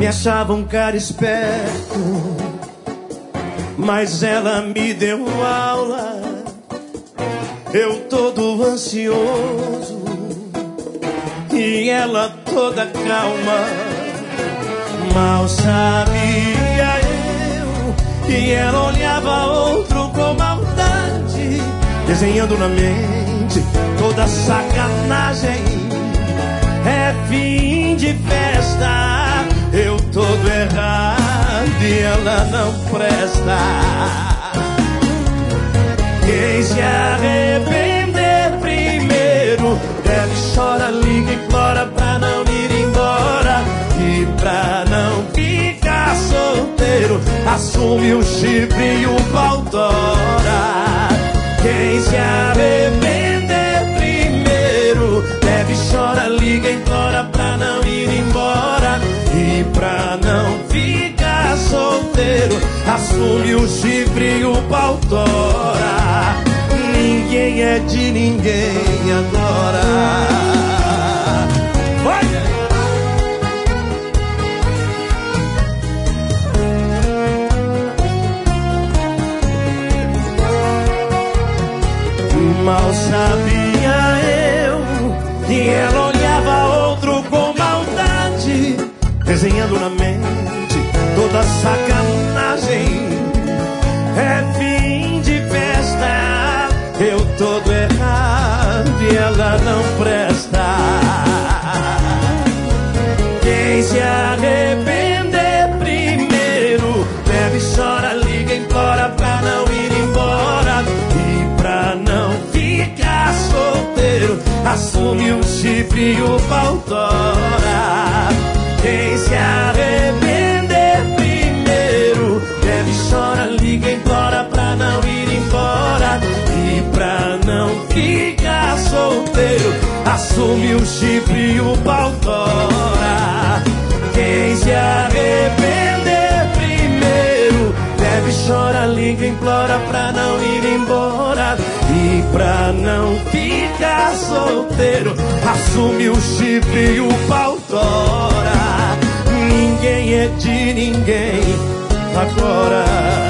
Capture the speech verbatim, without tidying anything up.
achava um cara esperto, mas ela me deu aula. Eu todo ansioso e ela toda calma. Mal sabia eu que ela olhava outro com maldade, desenhando na mente toda sacanagem. É fim de festa, eu todo errado e ela não presta. Quem se arrepender primeiro deve chorar, liga e implora pra não ir embora. E pra não ficar solteiro, assume o chifre e o pau tora. Quem se arrepender primeiro deve chorar, liga e implora pra não ir embora. E pra não ficar solteiro, assume o chifre e o pau tora. Ninguém é de ninguém agora. Vai! Mal sabia eu que ela olhava outro com maldade, desenhando na mente toda sacanagem. É fim de festa, eu todo errado e ela não presta. Quem se arrepender primeiro deve chorar, liga e implora pra não ir embora. E pra não ficar solteiro, assume o chifre e o pau tora. Quem se arrepender primeiro deve chorar, liga e implora pra não ir embora. E pra não ficar solteiro, assume o chifre e o pau tora. Quem se arrepender primeiro deve chorar, liga e implora pra não ir embora. E pra não ficar solteiro, assume o chifre e o pau tora. Ninguém é de ninguém agora.